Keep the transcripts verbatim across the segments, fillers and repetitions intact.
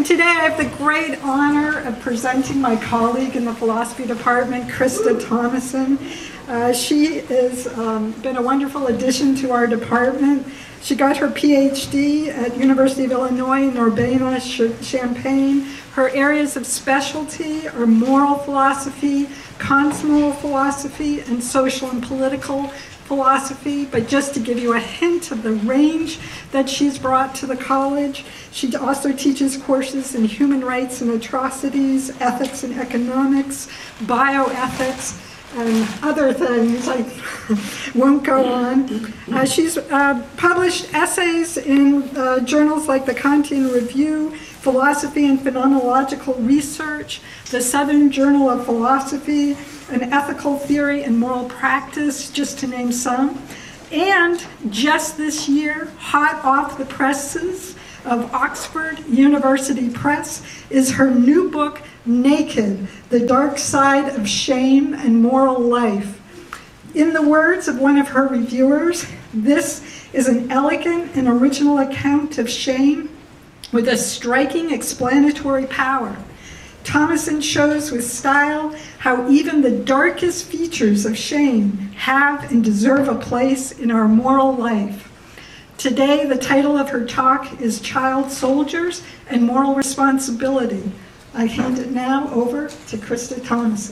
today I have the great honor of presenting my colleague in the philosophy department, Krista Thomason. Uh, she has um, been a wonderful addition to our department. She got her P H D at University of Illinois in Urbana-Champaign. Her areas of specialty are moral philosophy, Kant's moral philosophy, and social and political philosophy. But just to give you a hint of the range that she's brought to the college, she also teaches courses in human rights and atrocities, ethics and economics, bioethics, and other things I won't go on. Uh, she's uh, published essays in uh, journals like the Kantian Review, Philosophy and Phenomenological Research, the Southern Journal of Philosophy, and Ethical Theory and Moral Practice, just to name some. And just this year, hot off the presses of Oxford University Press, is her new book, Naked, The Dark Side of Shame and Moral Life. In the words of one of her reviewers, this is an elegant and original account of shame with a striking explanatory power. Thomason shows with style how even the darkest features of shame have and deserve a place in our moral life. Today, the title of her talk is Child Soldiers and Moral Responsibility. I hand it now over to Krista Thomason.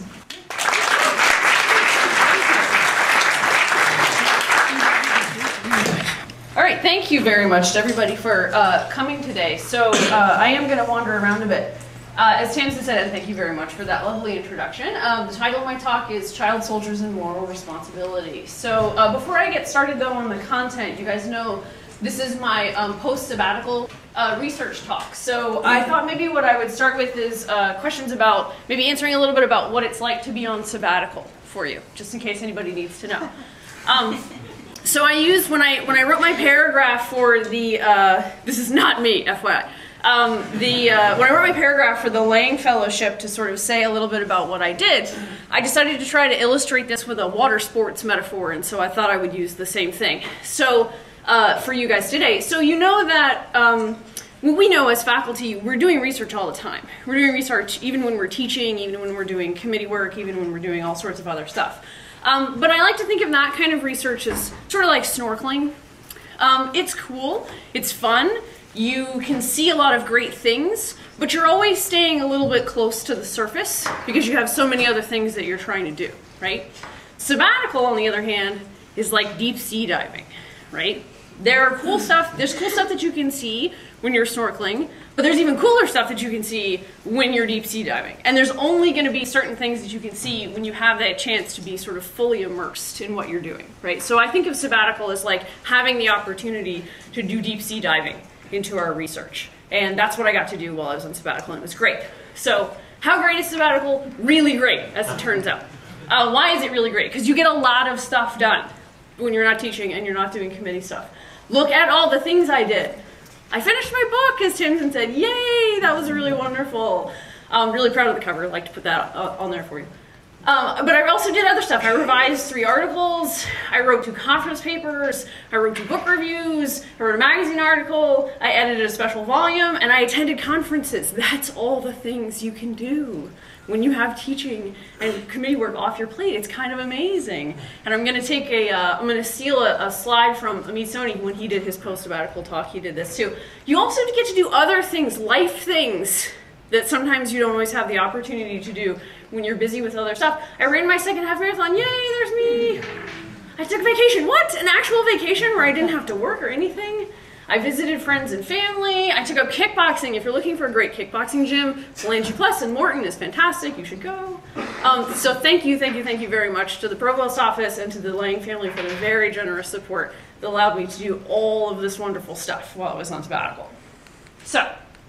All right, thank you very much to everybody for uh, coming today. So uh, I am going to wander around a bit. Uh, as Tamsin said, and thank you very much for that lovely introduction, um, the title of my talk is Child Soldiers and Moral Responsibility. So uh, before I get started though on the content, you guys know this is my um, post-sabbatical uh, research talk. So I thought maybe what I would start with is uh, questions about, maybe answering a little bit about what it's like to be on sabbatical for you, just in case anybody needs to know. Um, so I used, when I, when I wrote my paragraph for the, uh, this is not me, F Y I, Um, the, uh, when I wrote my paragraph for the Lang Fellowship to sort of say a little bit about what I did, I decided to try to illustrate this with a water sports metaphor, and so I thought I would use the same thing. So, uh, for you guys today, so you know that um, we know as faculty, we're doing research all the time. We're doing research even when we're teaching, even when we're doing committee work, even when we're doing all sorts of other stuff. Um, but I like to think of that kind of research as sort of like snorkeling. Um, it's cool, it's fun. You can see a lot of great things, but you're always staying a little bit close to the surface because you have so many other things that you're trying to do, right? Sabbatical, on the other hand, is like deep sea diving, right? There are cool stuff, there's cool stuff that you can see when you're snorkeling, but there's even cooler stuff that you can see when you're deep sea diving. And there's only gonna be certain things that you can see when you have that chance to be sort of fully immersed in what you're doing, right? So I think of sabbatical as like having the opportunity to do deep sea diving into our research. And that's what I got to do while I was on sabbatical, and it was great. So how great is sabbatical? Really great, as it turns out. Uh, why is it really great? Because you get a lot of stuff done when you're not teaching and you're not doing committee stuff. Look at all the things I did. I finished my book, as Tamsin said. Yay, that was really wonderful. I'm really proud of the cover. I'd like to put that on there for you. Um, but I also did other stuff. I revised three articles, I wrote two conference papers, I wrote two book reviews, I wrote a magazine article, I edited a special volume, and I attended conferences. That's all the things you can do when you have teaching and committee work off your plate. It's kind of amazing. And I'm going to take a, uh, I'm going to steal a, a slide from Amit Soni when he did his post-sabbatical talk. He did this too. You also get to do other things, life things, that sometimes you don't always have the opportunity to do when you're busy with other stuff. I ran my second half marathon. Yay, there's me. I took vacation. What? An actual vacation where I didn't have to work or anything? I visited friends and family. I took up kickboxing. If you're looking for a great kickboxing gym, Solange Plus in Morton is fantastic. You should go. Um, so thank you, thank you, thank you very much to the Provost Office and to the Lang family for the very generous support that allowed me to do all of this wonderful stuff while I was on sabbatical. So,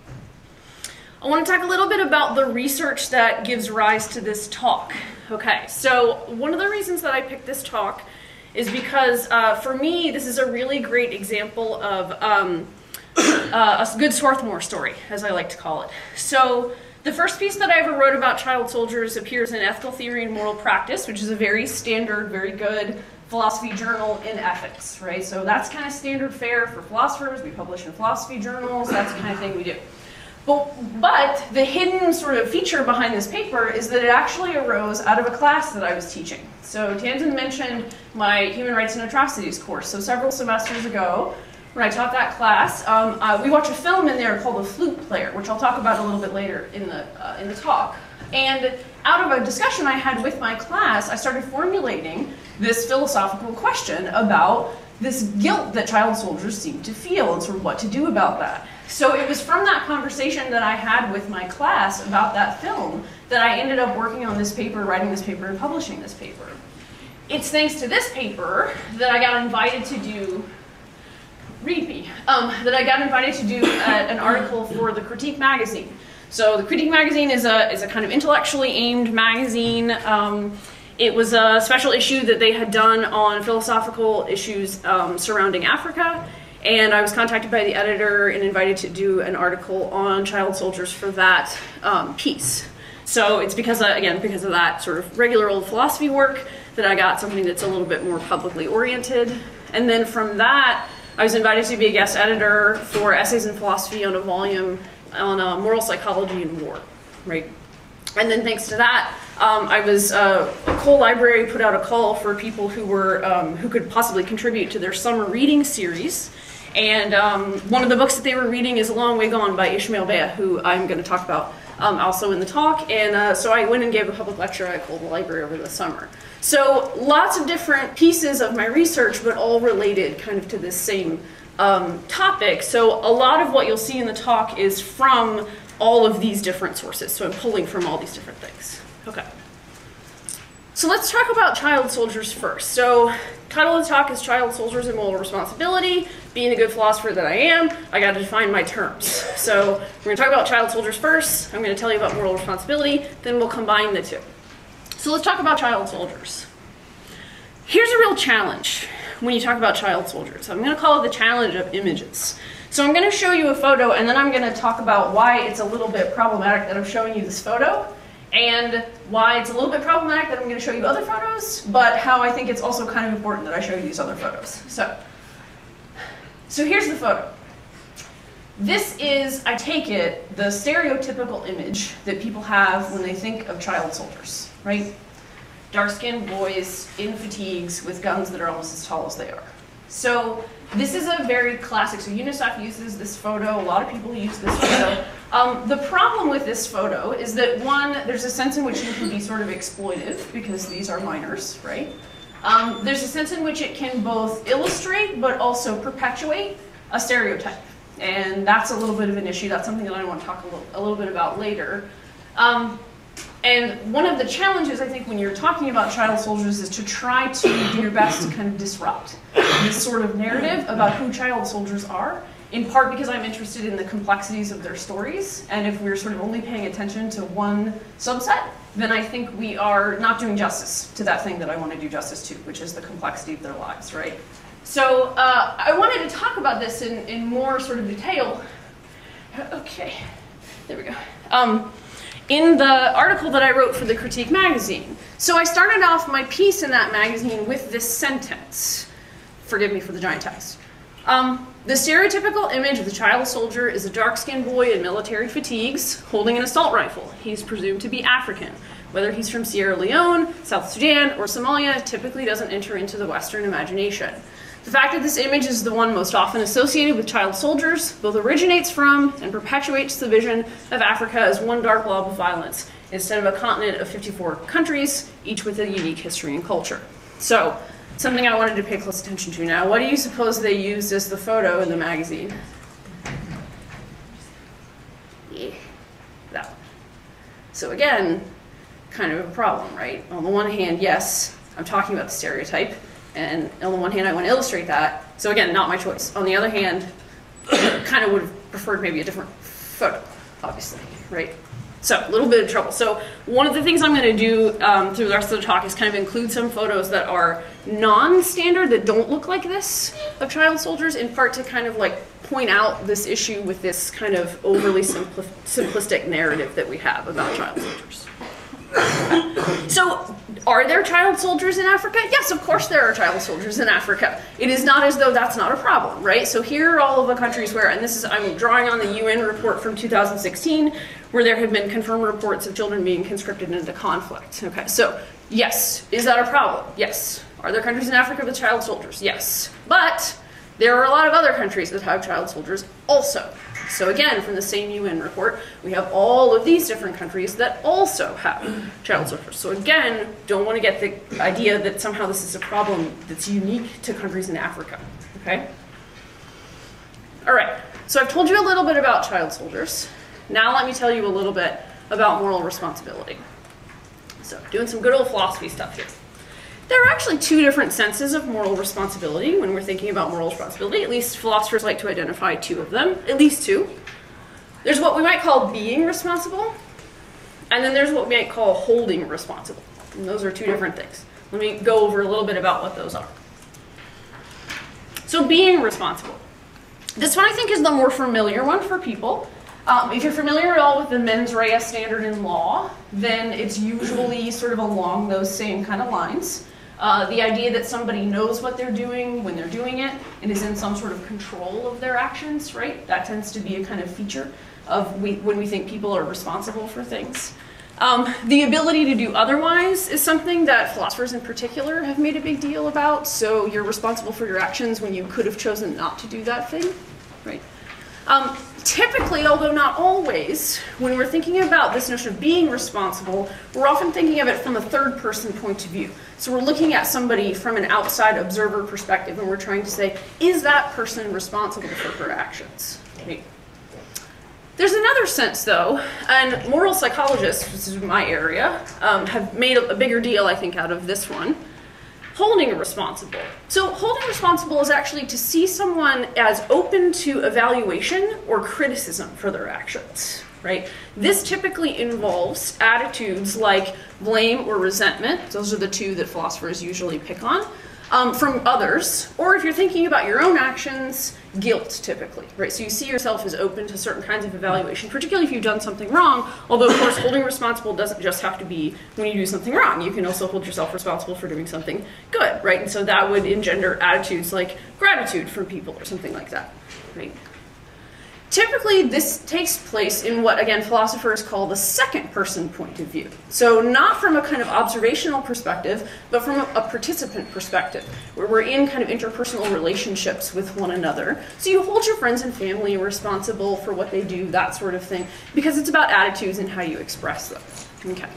I want to talk a little bit about the research that gives rise to this talk. Okay, so one of the reasons that I picked this talk is because uh, for me, this is a really great example of um, uh, a good Swarthmore story, as I like to call it. So the first piece that I ever wrote about child soldiers appears in Ethical Theory and Moral Practice, which is a very standard, very good philosophy journal in ethics, right? So that's kind of standard fare for philosophers. We publish in philosophy journals. That's the kind of thing we do. But, but the hidden sort of feature behind this paper is that it actually arose out of a class that I was teaching. So Tamsin mentioned my Human Rights and Atrocities course. So several semesters ago, when I taught that class, um, uh, we watched a film in there called The Flute Player, which I'll talk about a little bit later in the, uh, in the talk. And out of a discussion I had with my class, I started formulating this philosophical question about this guilt that child soldiers seem to feel and sort of what to do about that. So it was from that conversation that I had with my class about that film that I ended up working on this paper, writing this paper, and publishing this paper. It's thanks to this paper that I got invited to do, read me, um, that I got invited to do a, an article for the Critique magazine. So the Critique magazine is a, is a kind of intellectually aimed magazine. Um, It was a special issue that they had done on philosophical issues um, surrounding Africa, and I was contacted by the editor and invited to do an article on child soldiers for that um, piece. So it's because, of, again, because of that sort of regular old philosophy work that I got something that's a little bit more publicly oriented. And then from that, I was invited to be a guest editor for Essays in Philosophy on a volume on uh, moral psychology and war, right? And then thanks to that, um, I was, uh, Cole Library put out a call for people who were, um, who could possibly contribute to their summer reading series. And um, one of the books that they were reading is A Long Way Gone by Ishmael Bea, who I'm going to talk about um, also in the talk. And uh, so I went and gave a public lecture at Cole Library over the summer. So lots of different pieces of my research, but all related kind of to this same um, topic. So a lot of what you'll see in the talk is from all of these different sources. So I'm pulling from all these different things. Okay. So let's talk about child soldiers first. So title of the talk is Child Soldiers and Moral Responsibility. Being a good philosopher that I am, I got to define my terms. So we're going to talk about child soldiers first. I'm going to tell you about moral responsibility, then we'll combine the two. So let's talk about child soldiers. Here's a real challenge when you talk about child soldiers. I'm going to call it the challenge of images. So I'm going to show you a photo, and then I'm going to talk about why it's a little bit problematic that I'm showing you this photo, and why it's a little bit problematic that I'm going to show you other photos, but how I think it's also kind of important that I show you these other photos. So, so here's the photo. This is, I take it, the stereotypical image that people have when they think of child soldiers, right? Dark-skinned boys in fatigues with guns that are almost as tall as they are. So this is a very classic, so UNICEF uses this photo, a lot of people use this photo. Um, the problem with this photo is that, one, there's a sense in which it can be sort of exploitive, because these are minors, right? Um, there's a sense in which it can both illustrate, but also perpetuate a stereotype. And that's a little bit of an issue. That's something that I want to talk a little, a little bit about later. Um, And one of the challenges, I think, when you're talking about child soldiers is to try to do your best to kind of disrupt this sort of narrative about who child soldiers are, in part because I'm interested in the complexities of their stories. And if we're sort of only paying attention to one subset, then I think we are not doing justice to that thing that I want to do justice to, which is the complexity of their lives, right? So uh, I wanted to talk about this in, in more sort of detail. Okay, there we go. Um, in the article that I wrote for the Critique magazine. So I started off my piece in that magazine with this sentence. Forgive me for the giant text. Um, the stereotypical image of the child soldier is a dark-skinned boy in military fatigues holding an assault rifle. He's presumed to be African. Whether he's from Sierra Leone, South Sudan, or Somalia typically doesn't enter into the Western imagination. The fact that this image is the one most often associated with child soldiers both originates from and perpetuates the vision of Africa as one dark blob of violence, instead of a continent of fifty-four countries, each with a unique history and culture. So, something I wanted to pay close attention to now. What do you suppose they used as the photo in the magazine? Yeah, that one. So again, kind of a problem, right? On the one hand, yes, I'm talking about the stereotype. And on the one hand, I want to illustrate that. So again, not my choice. On the other hand, kind of would have preferred maybe a different photo, obviously, right? So a little bit of trouble. So one of the things I'm going to do um, through the rest of the talk is kind of include some photos that are non-standard, that don't look like this, of child soldiers, in part to kind of like point out this issue with this kind of overly simpli simplistic narrative that we have about child soldiers. So, are there child soldiers in Africa? Yes, of course there are child soldiers in Africa. It is not as though that's not a problem, right? So here are all of the countries where, and this is, I'm drawing on the U N report from two thousand sixteen, where there have been confirmed reports of children being conscripted into conflict. Okay, so yes, is that a problem? Yes. Are there countries in Africa with child soldiers? Yes. But there are a lot of other countries that have child soldiers also. So again, from the same U N report, we have all of these different countries that also have child soldiers. So again, don't want to get the idea that somehow this is a problem that's unique to countries in Africa, okay? All right, so I've told you a little bit about child soldiers. Now let me tell you a little bit about moral responsibility. So doing some good old philosophy stuff here. There are actually two different senses of moral responsibility when we're thinking about moral responsibility. At least philosophers like to identify two of them, at least two. There's what we might call being responsible, and then there's what we might call holding responsible. And those are two different things. Let me go over a little bit about what those are. So being responsible. This one I think is the more familiar one for people. Um, if you're familiar at all with the mens rea standard in law, then it's usually sort of along those same kind of lines. Uh, the idea that somebody knows what they're doing when they're doing it and is in some sort of control of their actions, right? That tends to be a kind of feature of we, when we think people are responsible for things. Um, the ability to do otherwise is something that philosophers in particular have made a big deal about. So you're responsible for your actions when you could have chosen not to do that thing, right? Um, typically, although not always, when we're thinking about this notion of being responsible, we're often thinking of it from a third person point of view. So we're looking at somebody from an outside observer perspective and we're trying to say, is that person responsible for her actions? Right? There's another sense though, and moral psychologists, which is my area, um, have made a, a bigger deal, I think, out of this one. Holding responsible. So holding responsible is actually to see someone as open to evaluation or criticism for their actions, right? This typically involves attitudes like blame or resentment. Those are the two that philosophers usually pick on. Um, from others, or if you're thinking about your own actions, guilt typically, right? So you see yourself as open to certain kinds of evaluation, particularly if you've done something wrong, although of course holding responsible doesn't just have to be when you do something wrong. You can also hold yourself responsible for doing something good, right? And so that would engender attitudes like gratitude from people or something like that, right? Typically, this takes place in what, again, philosophers call the second person point of view. So not from a kind of observational perspective, but from a, a participant perspective, where we're in kind of interpersonal relationships with one another. So you hold your friends and family responsible for what they do, that sort of thing, because it's about attitudes and how you express them. Okay.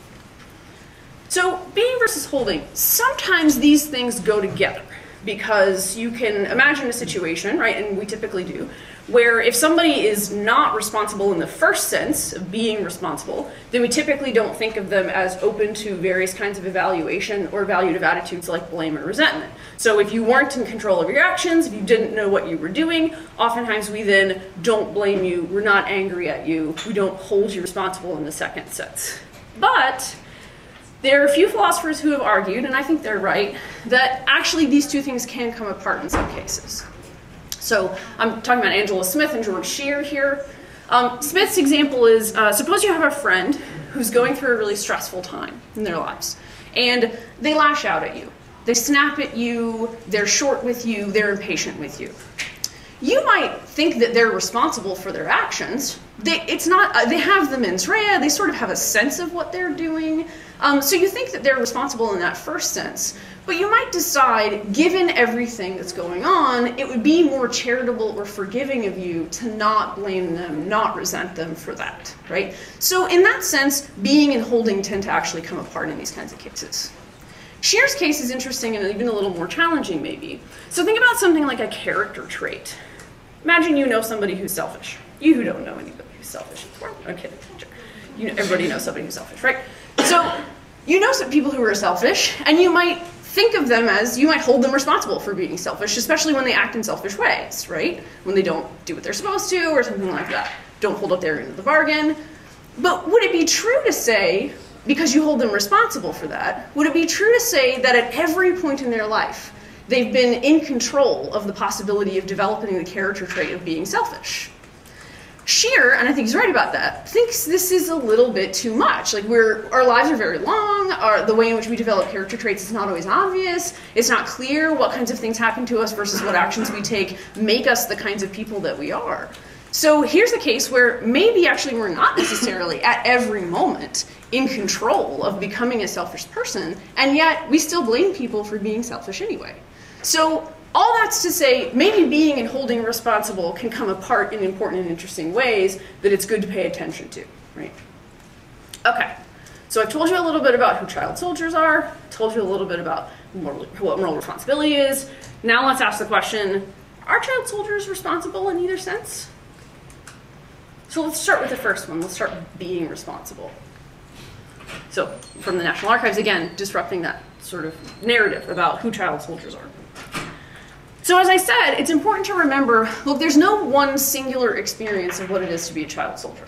So being versus holding, sometimes these things go together, because you can imagine a situation, right, and we typically do, where if somebody is not responsible in the first sense of being responsible, then we typically don't think of them as open to various kinds of evaluation or evaluative attitudes like blame or resentment. So if you weren't in control of your actions, if you didn't know what you were doing, oftentimes we then don't blame you, we're not angry at you, we don't hold you responsible in the second sense. But there are a few philosophers who have argued, and I think they're right, that actually these two things can come apart in some cases. So I'm talking about Angela Smith and George Scheer here. Um, Smith's example is, uh, suppose you have a friend who's going through a really stressful time in their lives, and they lash out at you. They snap at you, they're short with you, they're impatient with you. You might think that they're responsible for their actions. They, it's not, uh, they have the mens rea, they sort of have a sense of what they're doing. Um, so you think that they're responsible in that first sense. But you might decide, given everything that's going on, it would be more charitable or forgiving of you to not blame them, not resent them for that, right? So in that sense, being and holding tend to actually come apart in these kinds of cases. Scheer's case is interesting and even a little more challenging, maybe. So think about something like a character trait. Imagine you know somebody who's selfish. You who don't know anybody who's selfish. Okay, you know, everybody knows somebody who's selfish, right? So you know some people who are selfish, and you might think of them as, you might hold them responsible for being selfish, especially when they act in selfish ways, right? When they don't do what they're supposed to or something like that. Don't hold up their end of the bargain. But would it be true to say, because you hold them responsible for that, would it be true to say that at every point in their life, they've been in control of the possibility of developing the character trait of being selfish? Scheer, and I think he's right about that, thinks this is a little bit too much. Like we're, our lives are very long, our, the way in which we develop character traits is not always obvious, it's not clear what kinds of things happen to us versus what actions we take make us the kinds of people that we are. So here's a case where maybe actually we're not necessarily at every moment in control of becoming a selfish person, and yet we still blame people for being selfish anyway. So all that's to say, maybe being and holding responsible can come apart in important and interesting ways that it's good to pay attention to, right? Okay, so I've told you a little bit about who child soldiers are, told you a little bit about moral, what moral responsibility is. Now let's ask the question, are child soldiers responsible in either sense? So let's start with the first one. Let's start with being responsible. So from the National Archives, again, disrupting that sort of narrative about who child soldiers are. So as I said, it's important to remember, look, there's no one singular experience of what it is to be a child soldier.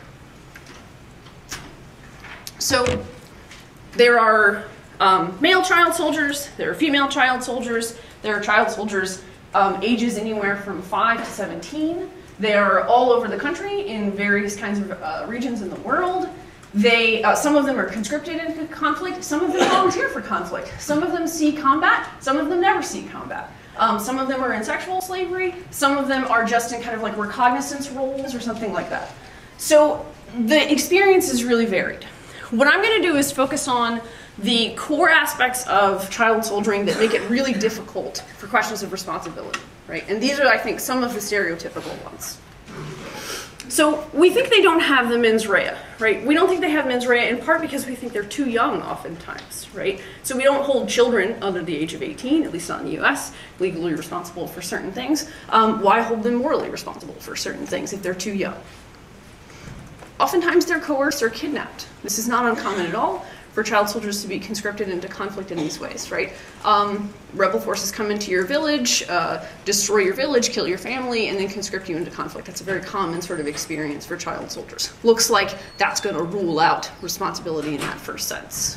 So there are um, male child soldiers, there are female child soldiers, there are child soldiers um, ages anywhere from five to seventeen. They are all over the country in various kinds of uh, regions in the world. They, uh, some of them are conscripted into conflict, some of them volunteer for conflict. Some of them see combat, some of them never see combat. Um, some of them are in sexual slavery, some of them are just in kind of like reconnaissance roles or something like that. So the experience is really varied. What I'm going to do is focus on the core aspects of child soldiering that make it really difficult for questions of responsibility, right? And these are, I think, some of the stereotypical ones. So we think they don't have the mens rea, right? We don't think they have mens rea in part because we think they're too young oftentimes, right? So we don't hold children under the age of eighteen, at least not in the U S, legally responsible for certain things. Um, why hold them morally responsible for certain things if they're too young? Oftentimes they're coerced or kidnapped. This is not uncommon at all for child soldiers to be conscripted into conflict in these ways, right? Um, rebel forces come into your village, uh, destroy your village, kill your family, and then conscript you into conflict. That's a very common sort of experience for child soldiers. Looks like that's going to rule out responsibility in that first sense.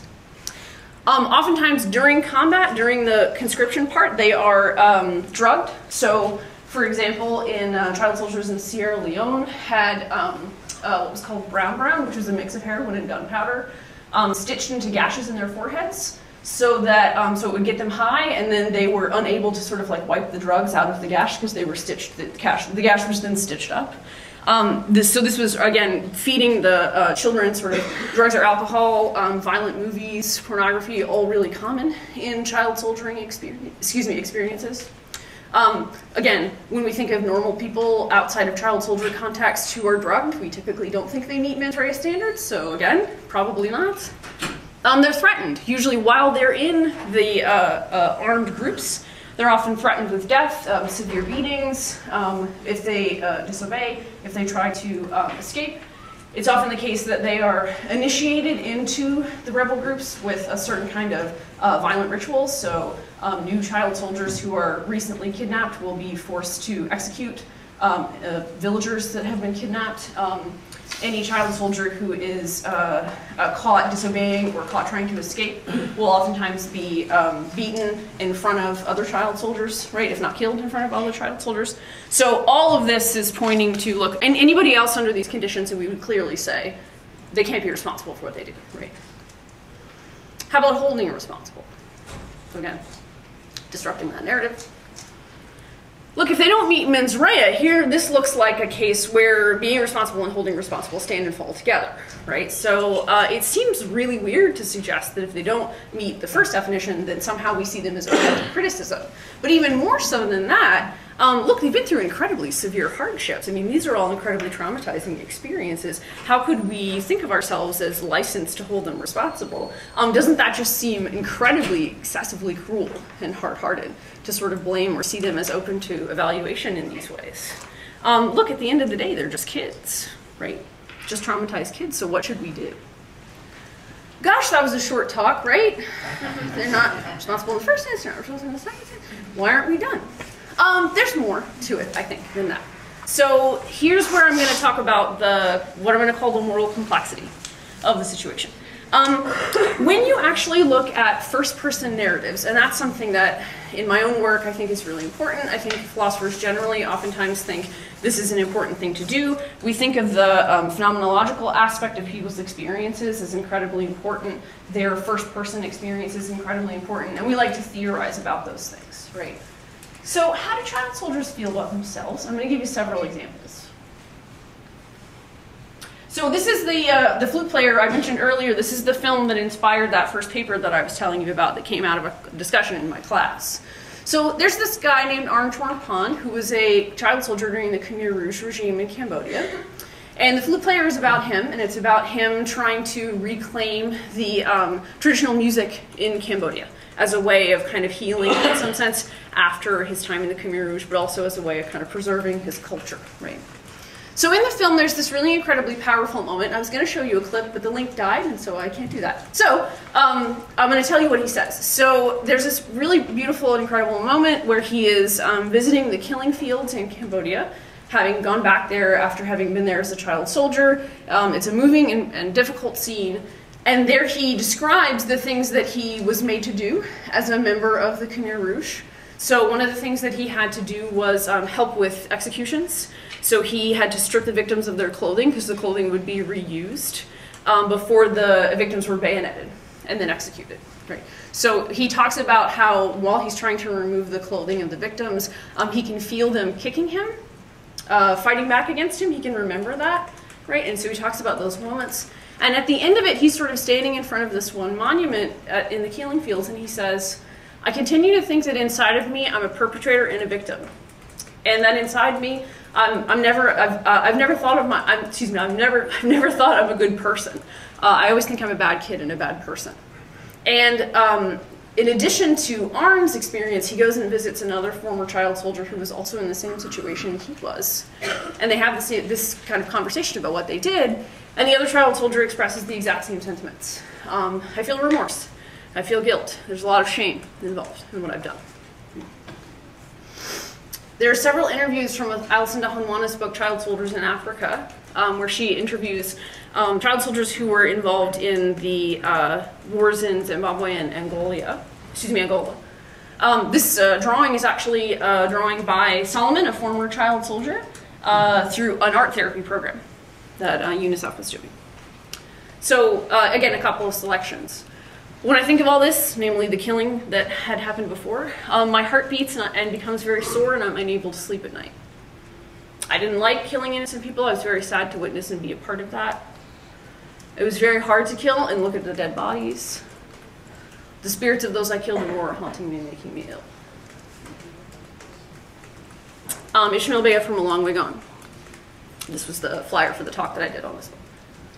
Um, oftentimes during combat, during the conscription part, they are um, drugged. So, for example, in uh, child soldiers in Sierra Leone had um, uh, what was called brown brown, which was a mix of heroin and gunpowder, Um, stitched into gashes in their foreheads so that um, so it would get them high, and then they were unable to sort of like wipe the drugs out of the gash because they were stitched. The gash, the gash was then stitched up. Um, this, so this was again feeding the uh, children sort of drugs or alcohol, um, violent movies, pornography, all really common in child soldiering experience. Excuse me, experiences. Um, again, when we think of normal people outside of child soldier context who are drugged, we typically don't think they meet mens rea standards, so again, probably not. Um, they're threatened, usually while they're in the uh, uh, armed groups. They're often threatened with death, um, severe beatings, um, if they uh, disobey, if they try to um, escape. It's often the case that they are initiated into the rebel groups with a certain kind of uh, violent rituals. So um, new child soldiers who are recently kidnapped will be forced to execute um, uh, villagers that have been kidnapped. Um, any child soldier who is uh, uh, caught disobeying or caught trying to escape will oftentimes be um, beaten in front of other child soldiers, right? If not killed in front of other child soldiers. So all of this is pointing to, look, and anybody else under these conditions, and we would clearly say they can't be responsible for what they do, right? How about holding responsible? So again, disrupting that narrative. Look, if they don't meet mens rea, here this looks like a case where being responsible and holding responsible stand and fall together, right? So uh, it seems really weird to suggest that if they don't meet the first definition, then somehow we see them as open to criticism. But even more so than that, um, look, they've been through incredibly severe hardships. I mean, these are all incredibly traumatizing experiences. How could we think of ourselves as licensed to hold them responsible? Um, doesn't that just seem incredibly, excessively cruel and hard-hearted to sort of blame or see them as open to evaluation in these ways? Um, look, at the end of the day, they're just kids, right? Just traumatized kids, so what should we do? Gosh, that was a short talk, right? They're not responsible in the first instance, they're not responsible in the second instance. Why aren't we done? Um, there's more to it, I think, than that. So here's where I'm going to talk about the what I'm going to call the moral complexity of the situation. Um, when you actually look at first-person narratives, and that's something that in my own work I think is really important. I think philosophers generally oftentimes think this is an important thing to do. We think of the um, phenomenological aspect of people's experiences as incredibly important. Their first-person experience is incredibly important, and we like to theorize about those things, right? So how do child soldiers feel about themselves? I'm going to give you several examples. So this is the, uh, the flute player I mentioned earlier. This is the film that inspired that first paper that I was telling you about that came out of a discussion in my class. So there's this guy named Arn Chornapon who was a child soldier during the Khmer Rouge regime in Cambodia. And the flute player is about him, and it's about him trying to reclaim the um, traditional music in Cambodia as a way of kind of healing, in some sense, after his time in the Khmer Rouge, but also as a way of kind of preserving his culture, right? So in the film, there's this really incredibly powerful moment. I was going to show you a clip, but the link died, and so I can't do that. So um, I'm going to tell you what he says. So there's this really beautiful and incredible moment where he is um, visiting the killing fields in Cambodia, having gone back there after having been there as a child soldier. Um, it's a moving and, and difficult scene. And there he describes the things that he was made to do as a member of the Khmer Rouge. So one of the things that he had to do was um, help with executions. So he had to strip the victims of their clothing because the clothing would be reused um, before the victims were bayoneted and then executed. Right. So he talks about how while he's trying to remove the clothing of the victims, um, he can feel them kicking him, uh, fighting back against him. He can remember that. Right. And so he talks about those moments. And at the end of it, he's sort of standing in front of this one monument at, in the killing fields, and he says, I continue to think that inside of me, I'm a perpetrator and a victim. And that inside me, I'm, I'm never, I've, uh, I've never thought of my, I'm, excuse me, I've never, I've never thought I'm a good person. Uh, I always think I'm a bad kid and a bad person. And um, in addition to Arn's experience, he goes and visits another former child soldier who was also in the same situation he was. And they have this, this kind of conversation about what they did. And the other child soldier expresses the exact same sentiments. Um, I feel remorse. I feel guilt. There's a lot of shame involved in what I've done. There are several interviews from Alison Dahanwana's book, Child Soldiers in Africa, um, where she interviews um, child soldiers who were involved in the uh, wars in Zimbabwe and Angola. Excuse me, Angola. Um, this uh, drawing is actually a drawing by Solomon, a former child soldier, uh, through an art therapy program that uh, UNICEF was doing. So, uh, again, a couple of selections. When I think of all this, namely the killing that had happened before, um, my heart beats and, and becomes very sore, and I'm unable to sleep at night. I didn't like killing innocent people. I was very sad to witness and be a part of that. It was very hard to kill and look at the dead bodies. The spirits of those I killed in war are haunting me and making me ill. Um, Ishmael Bey from A Long Way Gone. This was the flyer for the talk that I did on this one.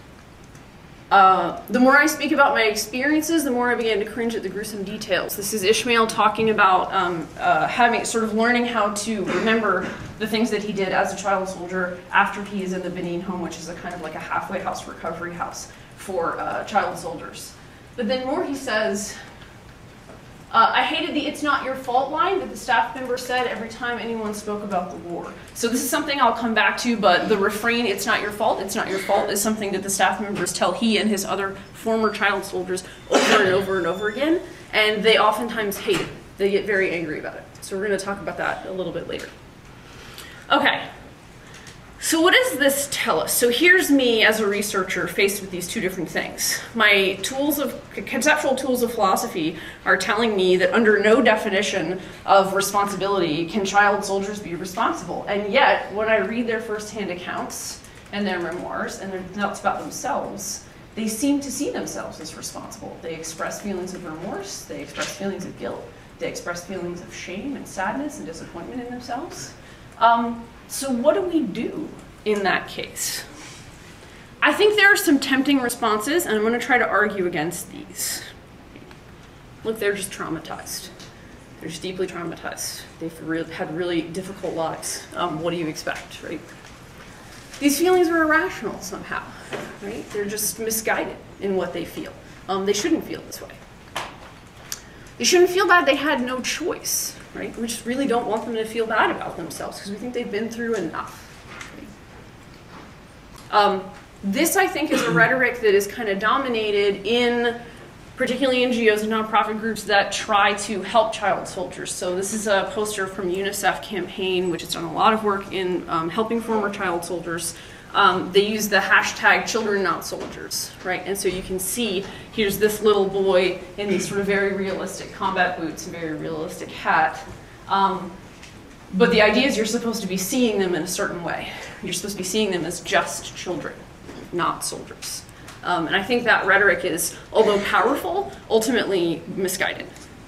Uh, the more I speak about my experiences, the more I began to cringe at the gruesome details. This is Ishmael talking about um, uh, having, sort of learning how to remember the things that he did as a child soldier after he is in the Benin home, which is a kind of like a halfway house recovery house for uh, child soldiers. But then more he says, Uh, I hated the "it's not your fault" line that the staff member said every time anyone spoke about the war. So this is something I'll come back to, but the refrain, "it's not your fault, it's not your fault," is something that the staff members tell he and his other former child soldiers over and over and over again, and they oftentimes hate it. They get very angry about it. So we're going to talk about that a little bit later. Okay. So what does this tell us? So here's me as a researcher faced with these two different things. My tools of, conceptual tools of philosophy are telling me that under no definition of responsibility can child soldiers be responsible. And yet, when I read their firsthand accounts and their memoirs and their notes about themselves, they seem to see themselves as responsible. They express feelings of remorse, they express feelings of guilt, they express feelings of shame and sadness and disappointment in themselves. Um, So what do we do in that case? I think there are some tempting responses, and I'm going to try to argue against these. Look, they're just traumatized. They're just deeply traumatized. They've re- had really difficult lives. Um, what do you expect, right? These feelings are irrational somehow, right? They're just misguided in what they feel. Um, they shouldn't feel this way. They shouldn't feel bad they had no choice. Right? We just really don't want them to feel bad about themselves because we think they've been through enough. Um, this, I think, is a rhetoric that is kind of dominated in particularly N G Os and nonprofit groups that try to help child soldiers. So this is a poster from UNICEF campaign, which has done a lot of work in um, helping former child soldiers. Um, they use the hashtag children not soldiers, right? And so you can see here's this little boy in these sort of very realistic combat boots and very realistic hat. Um, but the idea is you're supposed to be seeing them in a certain way. You're supposed to be seeing them as just children, not soldiers. Um, and I think that rhetoric is, although powerful, ultimately misguided.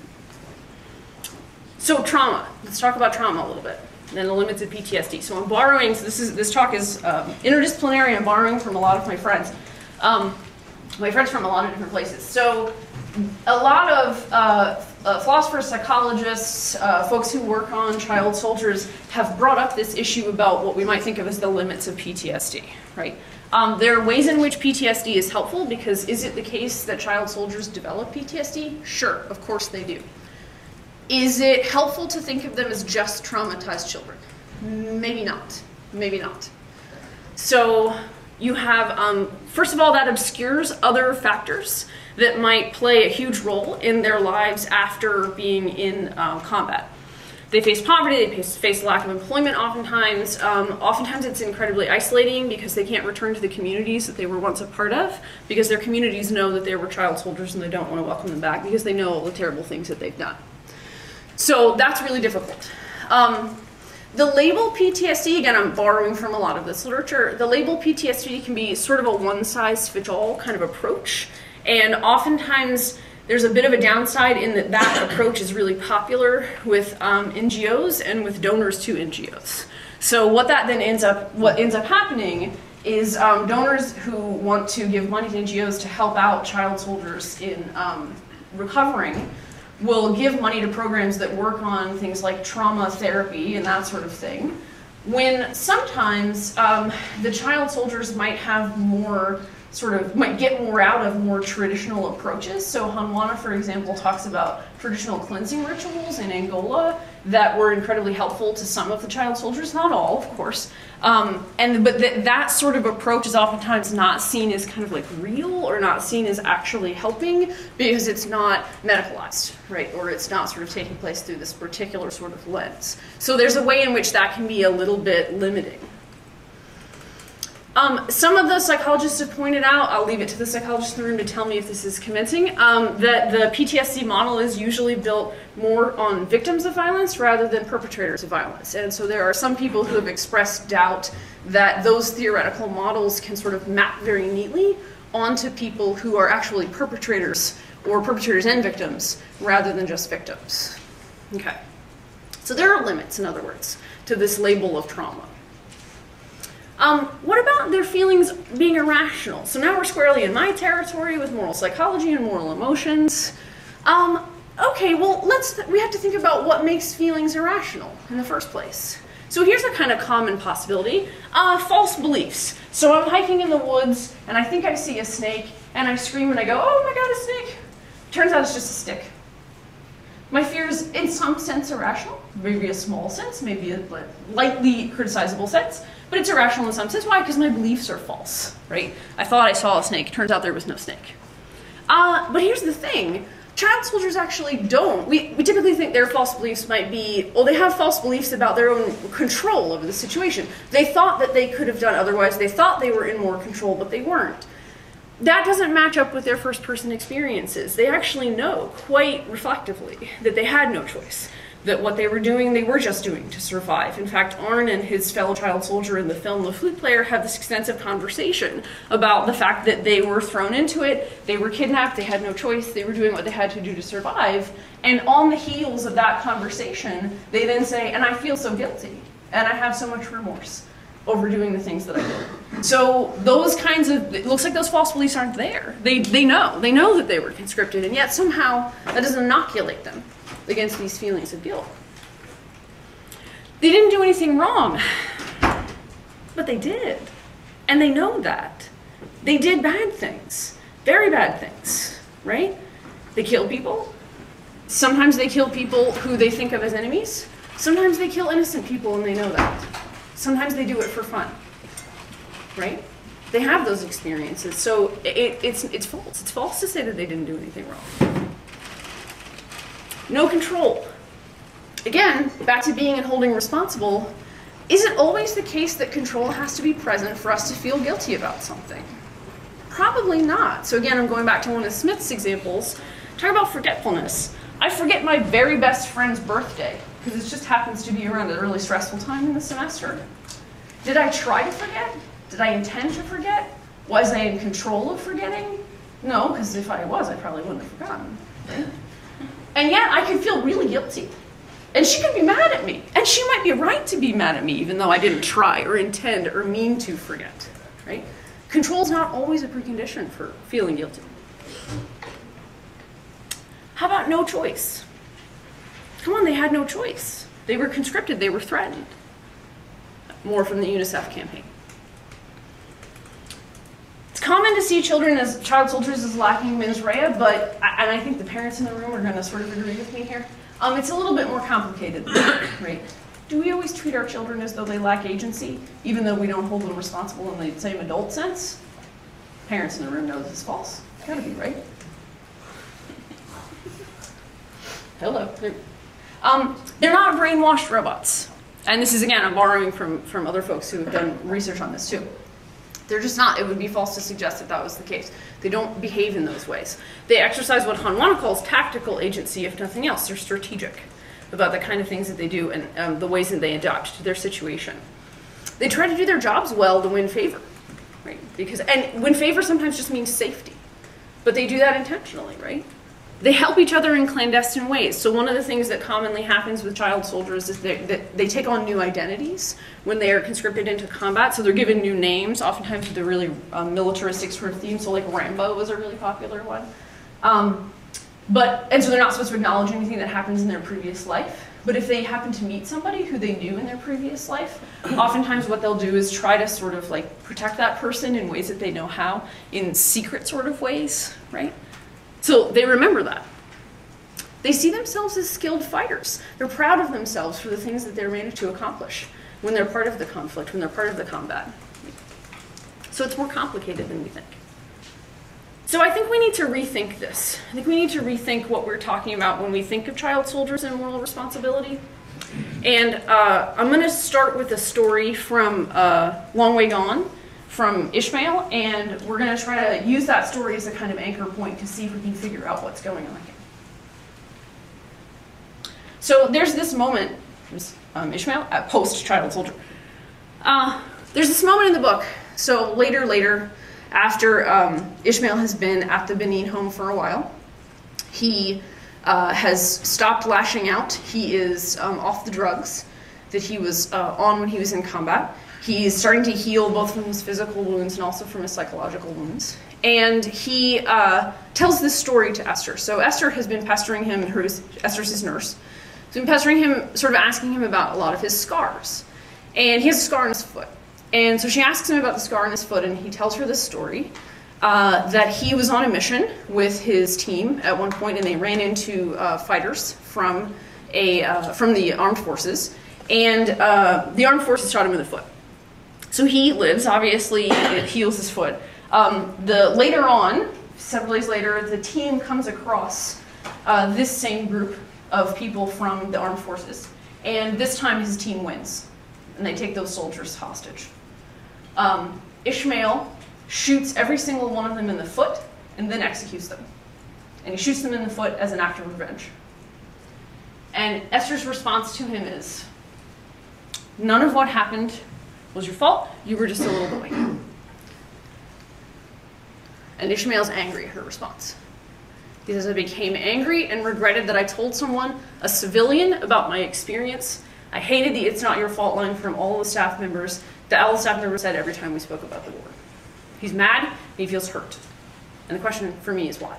So trauma, let's talk about trauma a little bit, and then the limits of P T S D. So I'm borrowing, so this, is, this talk is um, interdisciplinary, I'm borrowing from a lot of my friends. Um, my friends from a lot of different places. So a lot of uh, uh, philosophers, psychologists, uh, folks who work on child soldiers have brought up this issue about what we might think of as the limits of P T S D, right? Um, there are ways in which P T S D is helpful, because is it the case that child soldiers develop P T S D? Sure, of course they do. Is it helpful to think of them as just traumatized children? Maybe not, maybe not. So you have, um, first of all, that obscures other factors that might play a huge role in their lives after being in uh, combat. They face poverty, they face, face lack of employment oftentimes. Um, oftentimes it's incredibly isolating because they can't return to the communities that they were once a part of, because their communities know that they were child soldiers and they don't want to welcome them back because they know all the terrible things that they've done. So that's really difficult. Um, the label P T S D, again, I'm borrowing from a lot of this literature, the label P T S D can be sort of a one-size-fits-all kind of approach, and oftentimes there's a bit of a downside in that that approach is really popular with um, N G Os and with donors to N G Os. So what that then ends up, what ends up happening is um, donors who want to give money to N G Os to help out child soldiers in um, recovering will give money to programs that work on things like trauma therapy and that sort of thing, when sometimes um, the child soldiers might have more sort of, might get more out of more traditional approaches. So Hanwana, for example, talks about traditional cleansing rituals in Angola that were incredibly helpful to some of the child soldiers, not all, of course. Um, and but th that sort of approach is oftentimes not seen as kind of like real, or not seen as actually helping, because it's not medicalized, right? Or it's not sort of taking place through this particular sort of lens. So there's a way in which that can be a little bit limiting. Um, some of the psychologists have pointed out, I'll leave it to the psychologists in the room to tell me if this is convincing, um, that the P T S D model is usually built more on victims of violence rather than perpetrators of violence. And so there are some people who have expressed doubt that those theoretical models can sort of map very neatly onto people who are actually perpetrators, or perpetrators and victims, rather than just victims. Okay. So there are limits, in other words, to this label of trauma. Um, what about their feelings being irrational? So now we're squarely in my territory with moral psychology and moral emotions. Um, okay, well, let's th we have to think about what makes feelings irrational in the first place. So here's a kind of common possibility, uh, false beliefs. So I'm hiking in the woods and I think I see a snake and I scream and I go, oh my God, a snake. Turns out it's just a stick. My fear is in some sense irrational, maybe a small sense, maybe a lightly criticizable sense, but it's irrational in some sense. Why? Because my beliefs are false, right? I thought I saw a snake, turns out there was no snake. Uh, but here's the thing, child soldiers actually don't. We, we typically think their false beliefs might be, well, they have false beliefs about their own control over the situation. They thought that they could have done otherwise, they thought they were in more control, but they weren't. That doesn't match up with their first person experiences. They actually know quite reflectively that they had no choice, that what they were doing, they were just doing to survive. In fact, Arn and his fellow child soldier in the film The Flute Player have this extensive conversation about the fact that they were thrown into it, they were kidnapped, they had no choice, they were doing what they had to do to survive, and on the heels of that conversation, they then say, and I feel so guilty, and I have so much remorse over doing the things that I did. So those kinds of, it looks like those false beliefs aren't there. They, they know, they know that they were conscripted, and yet somehow that doesn't inoculate them against these feelings of guilt. They didn't do anything wrong, but they did, and they know that. They did bad things, very bad things, right? They kill people. Sometimes they kill people who they think of as enemies. Sometimes they kill innocent people and they know that. Sometimes they do it for fun, right? They have those experiences. So it, it's, it's false. It's false to say that they didn't do anything wrong. No control. Again, back to being and holding responsible. Is it always the case that control has to be present for us to feel guilty about something? Probably not. So again, I'm going back to one of Smith's examples. Talk about forgetfulness. I forget my very best friend's birthday because it just happens to be around a really stressful time in the semester. Did I try to forget? Did I intend to forget? Was I in control of forgetting? No, because if I was, I probably wouldn't have forgotten. Right? And yet I could feel really guilty. And she could be mad at me. And she might be right to be mad at me, even though I didn't try or intend or mean to forget. Right? Control is not always a precondition for feeling guilty. How about no choice? Come on, they had no choice. They were conscripted, they were threatened. More from the UNICEF campaign. It's common to see children as child soldiers as lacking mens rea, but, and I think the parents in the room are going to sort of agree with me here, um, it's a little bit more complicated than that, right? Do we always treat our children as though they lack agency, even though we don't hold them responsible in the same adult sense? Parents in the room know this is false. It's gotta be, right? Hello. Um, they're not brainwashed robots. And this is, again, I'm borrowing from, from other folks who have done research on this too. They're just not. It would be false to suggest that that was the case. They don't behave in those ways. They exercise what Hanwana calls tactical agency, if nothing else. They're strategic about the kind of things that they do and um, the ways that they adapt to their situation. They try to do their jobs well to win favor, right? Because, and win favor sometimes just means safety, but they do that intentionally, right? They help each other in clandestine ways. So one of the things that commonly happens with child soldiers is that they, they take on new identities when they are conscripted into combat. So they're given new names, oftentimes with a really um, militaristic sort of theme. So like Rambo was a really popular one. Um, but, and so they're not supposed to acknowledge anything that happens in their previous life. But if they happen to meet somebody who they knew in their previous life, oftentimes what they'll do is try to sort of like protect that person in ways that they know how, in secret sort of ways, right? So they remember that. They see themselves as skilled fighters. They're proud of themselves for the things that they're managed to accomplish when they're part of the conflict, when they're part of the combat. So it's more complicated than we think. So I think we need to rethink this. I think we need to rethink what we're talking about when we think of child soldiers and moral responsibility. And uh, I'm going to start with a story from uh, Long Way Gone, from Ishmael, and we're going to try to use that story as a kind of anchor point to see if we can figure out what's going on here. So there's this moment, um, Ishmael, uh, post-child soldier. Uh, there's this moment in the book. So later, later, after um, Ishmael has been at the Benin home for a while, he uh, has stopped lashing out. He is um, off the drugs that he was uh, on when he was in combat. He's starting to heal both from his physical wounds and also from his psychological wounds. And he uh, tells this story to Esther. So Esther has been pestering him, her, Esther's his nurse. She's been pestering him, sort of asking him about a lot of his scars. And he has a scar on his foot. And so she asks him about the scar on his foot, and he tells her this story, uh, that he was on a mission with his team at one point, and they ran into uh, fighters from, a, uh, from the armed forces, and uh, the armed forces shot him in the foot. So he lives, obviously, it heals his foot. Um, the, later on, several days later, the team comes across uh, this same group of people from the armed forces. And this time his team wins. And they take those soldiers hostage. Um, Ishmael shoots every single one of them in the foot and then executes them. And he shoots them in the foot as an act of revenge. And Esther's response to him is, none of what happened was your fault, you were just a little boy. And Ishmael's angry at her response. He says, I became angry and regretted that I told someone, a civilian, about my experience. I hated the it's not your fault line from all the staff members that all the staff members said every time we spoke about the war. He's mad and he feels hurt. And the question for me is why?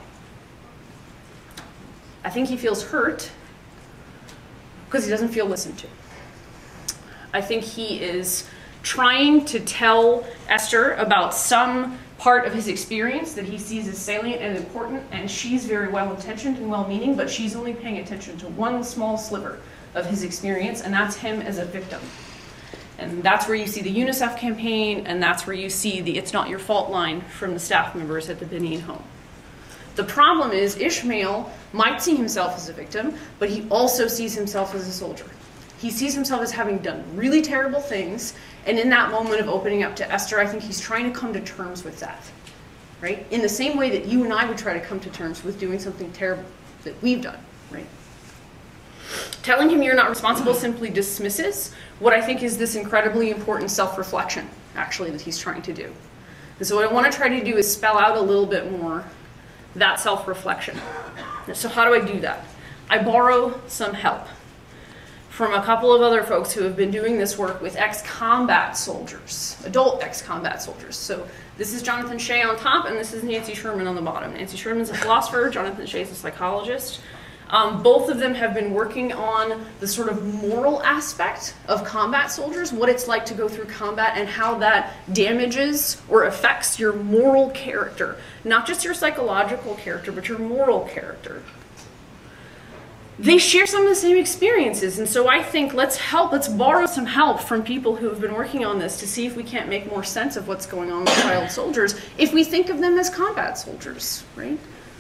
I think he feels hurt because he doesn't feel listened to. I think he is trying to tell Esther about some part of his experience that he sees as salient and important, and she's very well-intentioned and well-meaning, but she's only paying attention to one small sliver of his experience, and that's him as a victim. And that's where you see the UNICEF campaign, and that's where you see the "it's not your fault" line from the staff members at the Benin home. The problem is Ishmael might see himself as a victim, but he also sees himself as a soldier. He sees himself as having done really terrible things, and in that moment of opening up to Esther, I think he's trying to come to terms with that, right? In the same way that you and I would try to come to terms with doing something terrible that we've done, right? Telling him you're not responsible simply dismisses what I think is this incredibly important self-reflection, actually, that he's trying to do. And so what I want to try to do is spell out a little bit more that self-reflection. So how do I do that? I borrow some help from a couple of other folks who have been doing this work with ex-combat soldiers, adult ex-combat soldiers. So this is Jonathan Shea on top, and this is Nancy Sherman on the bottom. Nancy Sherman's a philosopher, Jonathan Shea is a psychologist. Um, both of them have been working on the sort of moral aspect of combat soldiers, what it's like to go through combat and how that damages or affects your moral character. Not just your psychological character, but your moral character. They share some of the same experiences, and so I think let's help, let's borrow some help from people who have been working on this to see if we can't make more sense of what's going on with child soldiers if we think of them as combat soldiers, right?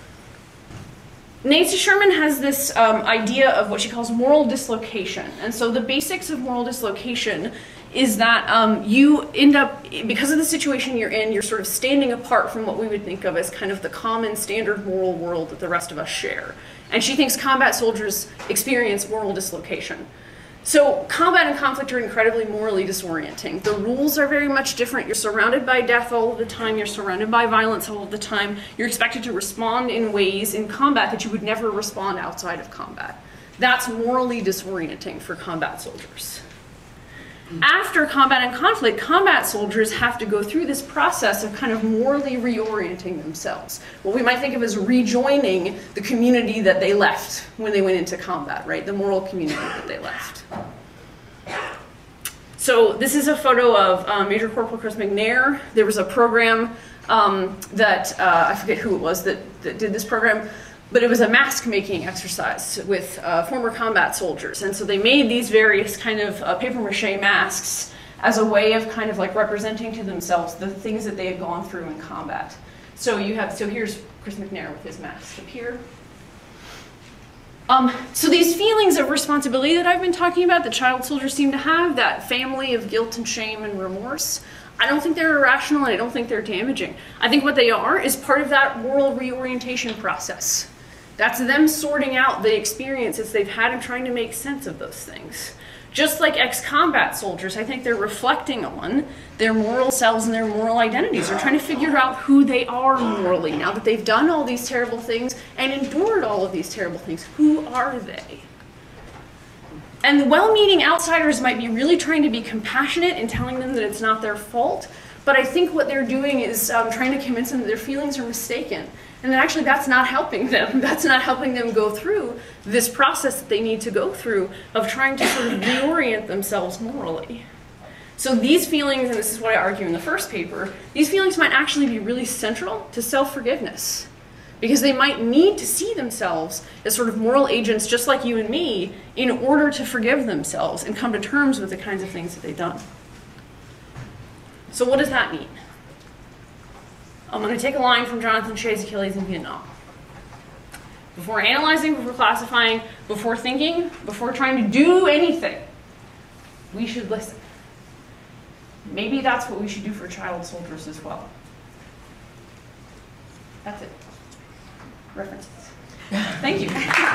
Nancy Sherman has this um, idea of what she calls moral dislocation. And so the basics of moral dislocation is that um, you end up, because of the situation you're in, you're sort of standing apart from what we would think of as kind of the common standard moral world that the rest of us share. And she thinks combat soldiers experience moral dislocation. So combat and conflict are incredibly morally disorienting. The rules are very much different. You're surrounded by death all of the time. You're surrounded by violence all of the time. You're expected to respond in ways in combat that you would never respond outside of combat. That's morally disorienting for combat soldiers. After combat and conflict, combat soldiers have to go through this process of kind of morally reorienting themselves. What we might think of as rejoining the community that they left when they went into combat, right? The moral community that they left. So this is a photo of uh, Major Corporal Chris McNair. There was a program um, that, uh, I forget who it was that, that did this program, but it was a mask making exercise with uh, former combat soldiers. And so they made these various kind of uh, paper mache masks as a way of kind of like representing to themselves the things that they had gone through in combat. So you have, so here's Chris McNair with his mask up here. Um, so these feelings of responsibility that I've been talking about, that child soldiers seem to have, that family of guilt and shame and remorse, I don't think they're irrational and I don't think they're damaging. I think what they are is part of that moral reorientation process. That's them sorting out the experiences they've had and trying to make sense of those things. Just like ex-combat soldiers, I think they're reflecting on their moral selves and their moral identities. They're trying to figure out who they are morally now that they've done all these terrible things and endured all of these terrible things. Who are they? And the well-meaning outsiders might be really trying to be compassionate and telling them that it's not their fault, but I think what they're doing is um, trying to convince them that their feelings are mistaken. And that actually that's not helping them. That's not helping them go through this process that they need to go through of trying to sort of reorient themselves morally. So these feelings, and this is what I argue in the first paper, these feelings might actually be really central to self-forgiveness. Because they might need to see themselves as sort of moral agents just like you and me in order to forgive themselves and come to terms with the kinds of things that they've done. So what does that mean? I'm going to take a line from Jonathan Shea's Achilles in Vietnam. Before analyzing, before classifying, before thinking, before trying to do anything, we should listen. Maybe that's what we should do for child soldiers as well. That's it. References. Thank you.